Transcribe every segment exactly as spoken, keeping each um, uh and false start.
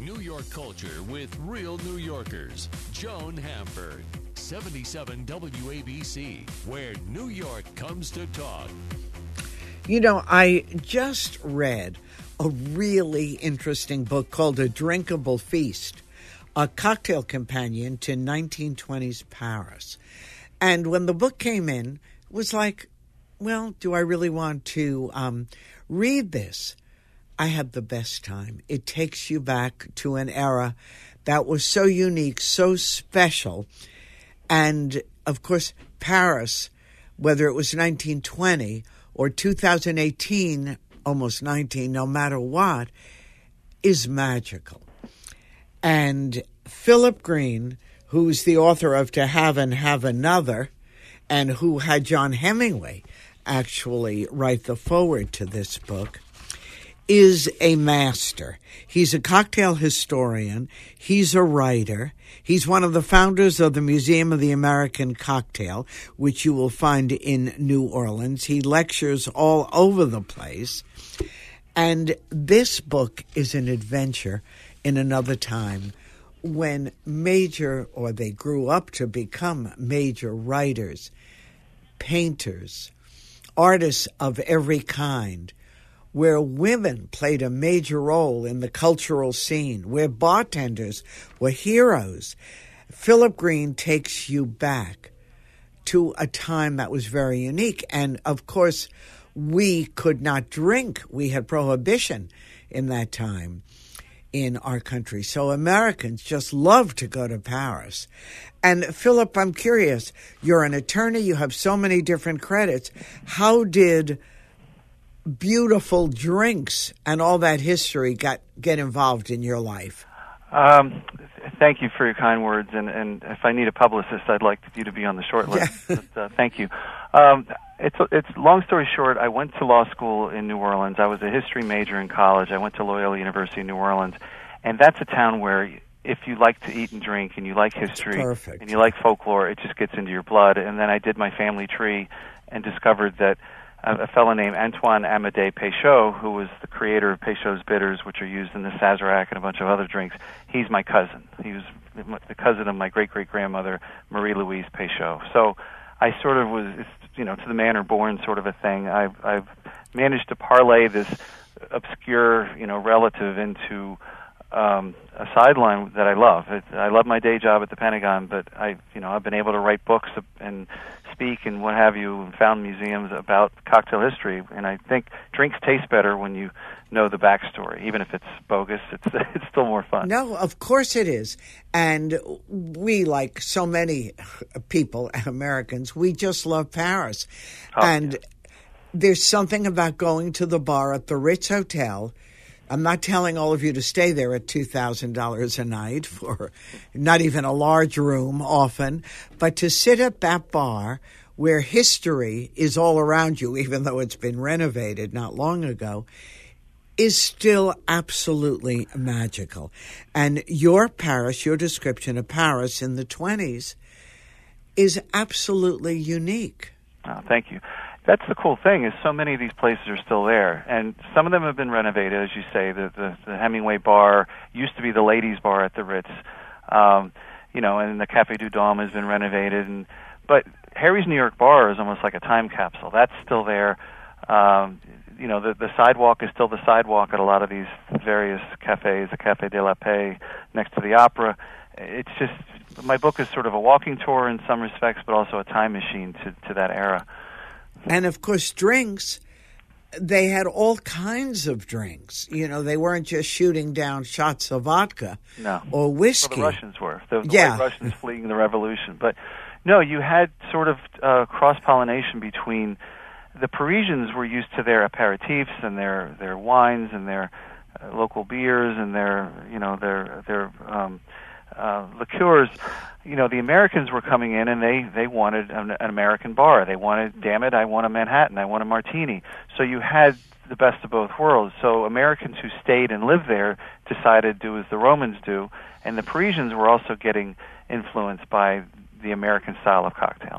New York culture with real New Yorkers. Joan Hamburg, seventy-seven W A B C, where New York comes to talk. You know, I just read a really interesting book called A Drinkable Feast, a cocktail companion to nineteen twenties Paris. And when the book came in, it was like, well, do I really want to um, read this? I had the best time. It takes you back to an era that was so unique, so special. And, of course, Paris, whether it was nineteen twenty or two thousand eighteen, almost nineteen, no matter what, is magical. And Philip Green, who's the author of To Have and Have Another, and who had John Hemingway actually write the foreword to this book, is a master. He's a cocktail historian. He's a writer. He's one of the founders of the Museum of the American Cocktail, which you will find in New Orleans. He lectures all over the place. And this book is an adventure in another time when major, or they grew up to become major writers, painters, artists of every kind, where women played a major role in the cultural scene, where bartenders were heroes. Philip Green takes you back to a time that was very unique. And, of course, we could not drink. We had prohibition in that time in our country. So Americans just loved to go to Paris. And, Philip, I'm curious, you're an attorney. You have so many different credits. How did beautiful drinks and all that history got get involved in your life? Um, thank you for your kind words, and, and if I need a publicist, I'd like you to be on the short list. Yeah. But, uh, thank you. Um, it's it's long story short. I went to law school in New Orleans. I was a history major in college. I went to Loyola University in New Orleans, and that's a town where if you like to eat and drink, and you like history, Perfect. and you like folklore, it just gets into your blood. And then I did my family tree and discovered that a fellow named Antoine Amédée Peychaud, who was the creator of Peychaud's bitters, which are used in the Sazerac and a bunch of other drinks. He's my cousin. He was the cousin of my great-great-grandmother, Marie-Louise Peychaud. So I sort of was, you know, to the manner born sort of a thing. I've, I've managed to parlay this obscure, you know, relative into um, a sideline that I love. It, I love my day job at the Pentagon, but I, you know, I've been able to write books and speak and what have you, and found museums about cocktail history. And I think drinks taste better when you know the backstory. Even if it's bogus, it's it's still more fun. No, of course it is. And we, like so many people, Americans, we just love Paris. Oh, and yeah. There's something about going to the bar at the Ritz Hotel. I'm not telling all of you to stay there at two thousand dollars a night for not even a large room often, but to sit at that bar where history is all around you, even though it's been renovated not long ago, is still absolutely magical. And your Paris, your description of Paris in the twenties is absolutely unique. Oh, thank you. That's the cool thing, is so many of these places are still there. And some of them have been renovated, as you say. The, the, the Hemingway bar used to be the ladies' bar at the Ritz. Um, you know, and the Café du Dôme has been renovated. And But Harry's New York Bar is almost like a time capsule. That's still there. Um, you know, the, the sidewalk is still the sidewalk at a lot of these various cafes, the Café de la Paix next to the Opera. It's just, my book is sort of a walking tour in some respects, but also a time machine to, to that era. And, of course, drinks, they had all kinds of drinks. You know, they weren't just shooting down shots of vodka no. or whiskey. Well, the Russians were. The, the yeah. white Russians fleeing the revolution. But, no, you had sort of uh, cross-pollination between the Parisians were used to their aperitifs and their, their wines and their uh, local beers and their, you know, their, their um, uh, liqueurs. You know, the Americans were coming in and they, they wanted an, an American bar. They wanted, damn it, I want a Manhattan, I want a martini. So you had the best of both worlds. So Americans who stayed and lived there decided to do as the Romans do, and the Parisians were also getting influenced by the American style of cocktail.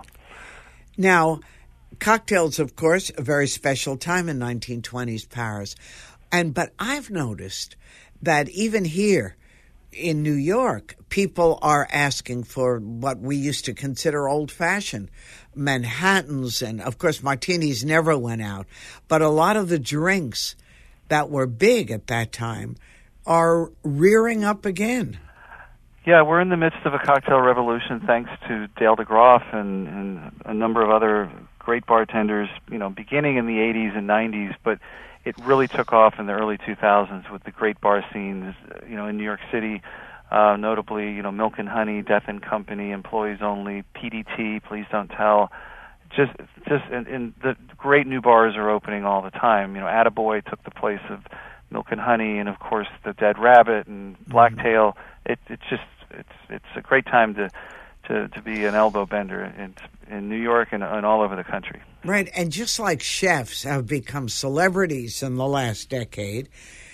Now, cocktails, of course, a very special time in nineteen twenties Paris. And but I've noticed that even here, in New York, people are asking for what we used to consider old-fashioned Manhattans, and of course martinis never went out, but a lot of the drinks that were big at that time are rearing up again. Yeah, we're in the midst of a cocktail revolution thanks to Dale DeGroff and, and a number of other great bartenders, you know, beginning in the eighties and nineties, but it really took off in the early two thousands with the great bar scenes, you know, in New York City, uh, notably, you know, Milk and Honey, Death and Company, Employees Only, P D T, Please Don't Tell. Just, just, and, and the great new bars are opening all the time. You know, Attaboy took the place of Milk and Honey, and of course the Dead Rabbit and Blacktail. It, it's just, it's, it's a great time to, to, to be an elbow bender in, in New York and, and all over the country. Right, and just like chefs have become celebrities in the last decade,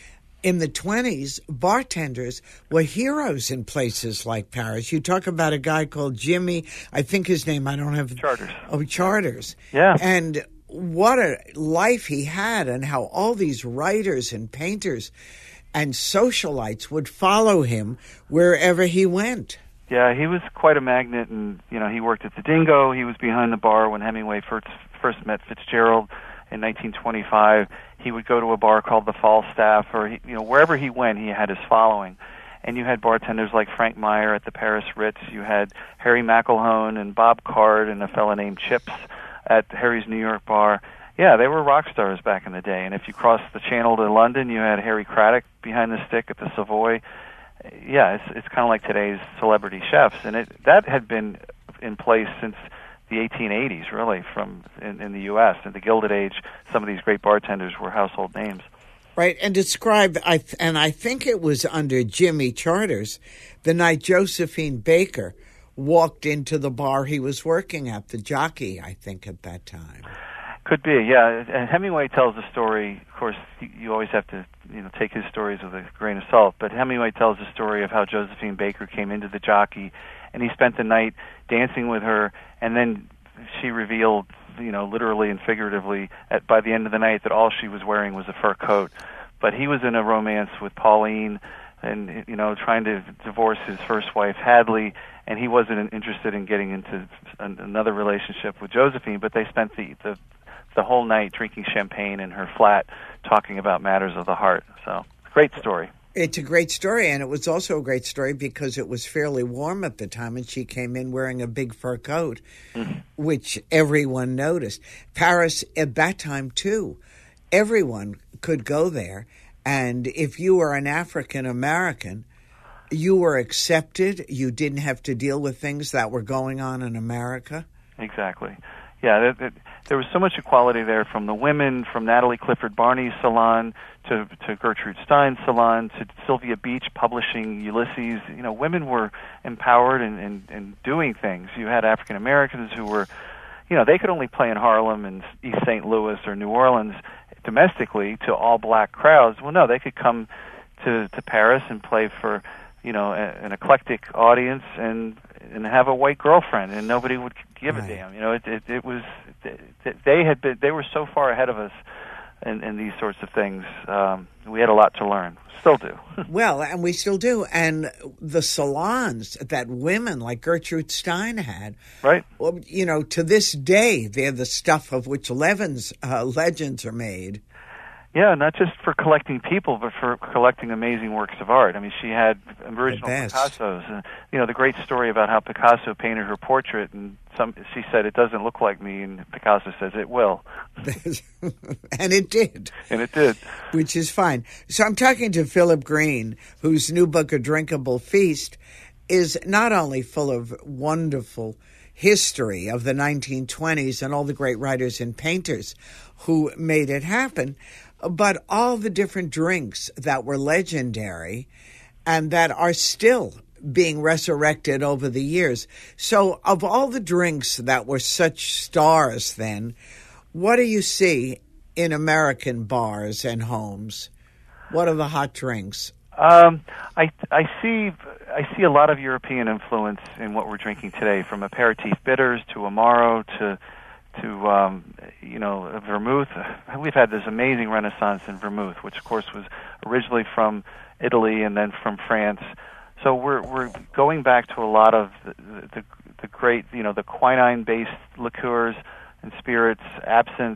in the twenties, bartenders were heroes in places like Paris. You talk about a guy called Jimmy, I think his name, I don't have... Charters. Oh, Charters. Yeah. And what a life he had, and how all these writers and painters and socialites would follow him wherever he went. Yeah, he was quite a magnet, and, you know, he worked at the Dingo. He was behind the bar when Hemingway first, first met Fitzgerald in nineteen twenty-five. He would go to a bar called the Falstaff, or, he, you know, wherever he went, he had his following. And you had bartenders like Frank Meyer at the Paris Ritz. You had Harry McElhone and Bob Card and a fellow named Chips at Harry's New York bar. Yeah, they were rock stars back in the day. And if you crossed the channel to London, you had Harry Craddock behind the stick at the Savoy. Yeah, it's it's kind of like today's celebrity chefs, and it that had been in place since the eighteen eighties, really, from in, in the U S In the Gilded Age, some of these great bartenders were household names. Right, and describe, I th- and I think it was under Jimmy Charters, the night Josephine Baker walked into the bar he was working at, the Jockey, I think, at that time. Could be, yeah. And Hemingway tells the story. Of course, you, you always have to, you know, take his stories with a grain of salt. But Hemingway tells the story of how Josephine Baker came into the Jockey, and he spent the night dancing with her, and then she revealed, you know, literally and figuratively, at, by the end of the night, that all she was wearing was a fur coat. But he was in a romance with Pauline, and, you know, trying to divorce his first wife, Hadley, and he wasn't interested in getting into an, another relationship with Josephine. But they spent the the the whole night drinking champagne in her flat, talking about matters of the heart. So, great story. It's a great story, and it was also a great story because it was fairly warm at the time, and she came in wearing a big fur coat, mm-hmm. which everyone noticed. Paris, at that time, too, everyone could go there, and if you were an African-American, you were accepted. You didn't have to deal with things that were going on in America. Exactly. Yeah, there, there, there was so much equality there, from the women, from Natalie Clifford Barney's salon to, to Gertrude Stein's salon to Sylvia Beach publishing Ulysses. You know, women were empowered and, and, and doing things. You had African Americans who were, you know, they could only play in Harlem and East Saint Louis or New Orleans domestically to all black crowds. Well, no, they could come to, to Paris and play for, you know, a, an eclectic audience and and have a white girlfriend, and nobody would give right. a damn. You know, it, it, it was they had been they were so far ahead of us in, in these sorts of things. Um, we had a lot to learn. Still do. Well, and we still do. And the salons that women like Gertrude Stein had, right? Well, you know, to this day, they're the stuff of which Levin's uh, legends are made. Yeah, not just for collecting people, but for collecting amazing works of art. I mean, she had original Picassos. Uh, you know, the great story about how Picasso painted her portrait, and some she said, "It doesn't look like me," and Picasso says, "It will." And it did. And it did. Which is fine. So I'm talking to Philip Green, whose new book, A Drinkable Feast, is not only full of wonderful history of the nineteen twenties and all the great writers and painters who made it happen, but all the different drinks that were legendary and that are still being resurrected over the years. So of all the drinks that were such stars then, what do you see in American bars and homes? What are the hot drinks? Um, I I see I see a lot of European influence in what we're drinking today, from aperitif bitters to Amaro to to um, you know, vermouth. We've had this amazing renaissance in vermouth, which of course was originally from Italy and then from France. So we're we're going back to a lot of the, the, the great, you know, the quinine-based liqueurs and spirits, absinthe.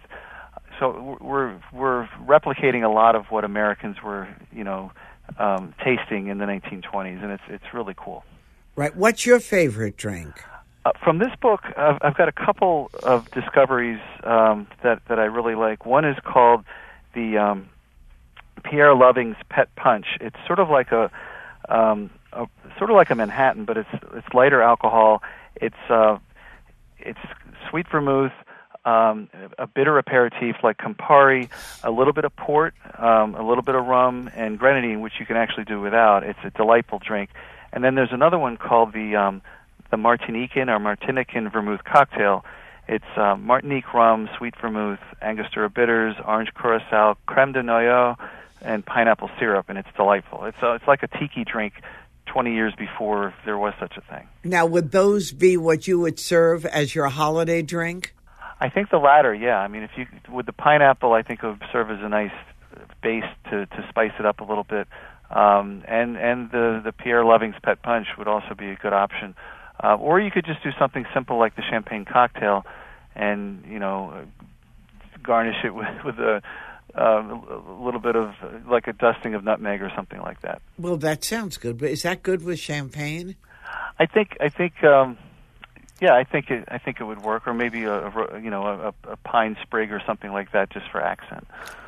So we're we're replicating a lot of what Americans were, you know, um, tasting in the nineteen twenties, and it's it's really cool. Right. What's your favorite drink? Uh, from this book, I've, I've got a couple of discoveries um, that that I really like. One is called the um, Pierre Loving's Pet Punch. It's sort of like a, um, a sort of like a Manhattan, but it's it's lighter alcohol. It's uh, it's sweet vermouth, um, a bitter aperitif like Campari, a little bit of port, um, a little bit of rum, and grenadine, which you can actually do without. It's a delightful drink. And then there's another one called the um, the Martinican or Martinican Vermouth Cocktail. It's uh, Martinique rum, sweet vermouth, Angostura bitters, orange curacao, creme de noyau, and pineapple syrup, and it's delightful. It's uh, it's like a tiki drink twenty years before there was such a thing. Now, would those be what you would serve as your holiday drink? I think the latter, yeah. I mean, if you with the pineapple, I think it would serve as a nice base to, to spice it up a little bit. Um, and and the, the Pierre Loving's Pet Punch would also be a good option. Uh, or you could just do something simple like the champagne cocktail and, you know, garnish it with, with a, uh, a little bit of, like a dusting of nutmeg or something like that. Well, that sounds good. But is that good with champagne? I think, I think, um, yeah, I think it, I think it would work. Or maybe a, a you know, a, a pine sprig or something like that just for accent.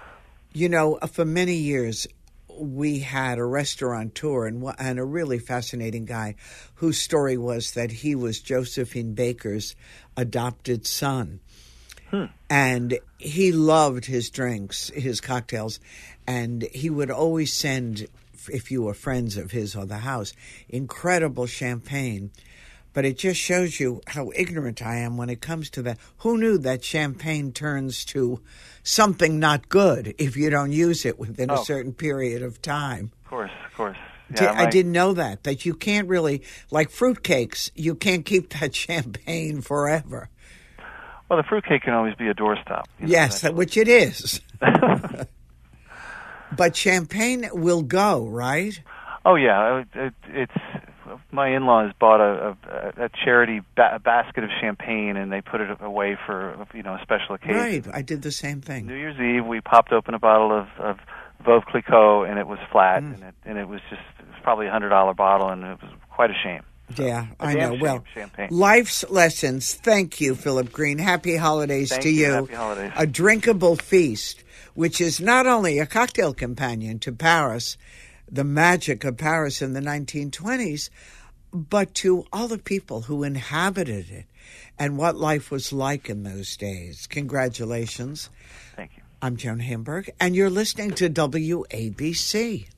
You know, for many years, we had a restaurateur and, and a really fascinating guy whose story was that he was Josephine Baker's adopted son. Hmm. And he loved his drinks, his cocktails, and he would always send, if you were friends of his or the house, incredible champagne. But it just shows you how ignorant I am when it comes to that. Who knew that champagne turns to something not good if you don't use it within oh. a certain period of time? Of course, of course. Yeah, I didn't know that, that you can't really, like fruitcakes, you can't keep that champagne forever. Well, the fruitcake can always be a doorstop. You know, yes, which it is. But champagne will go, right? Oh, yeah. It, it, it's my in-laws bought a, a, a charity ba- basket of champagne, and they put it away for, you know, a special occasion. Right. I did the same thing. New Year's Eve, we popped open a bottle of, of Veuve Clicquot, and it was flat, mm. and, it, and it was just it was probably a one hundred dollars bottle, and it was quite a shame. So, yeah, a I know. Shame, well, champagne. Life's lessons. Thank you, Philip Green. Happy holidays Thank to you. you. Happy holidays. A drinkable feast, which is not only a cocktail companion to Paris, the magic of Paris in the nineteen twenties, but to all the people who inhabited it and what life was like in those days. Congratulations. Thank you. I'm Joan Hamburg, and you're listening to W A B C.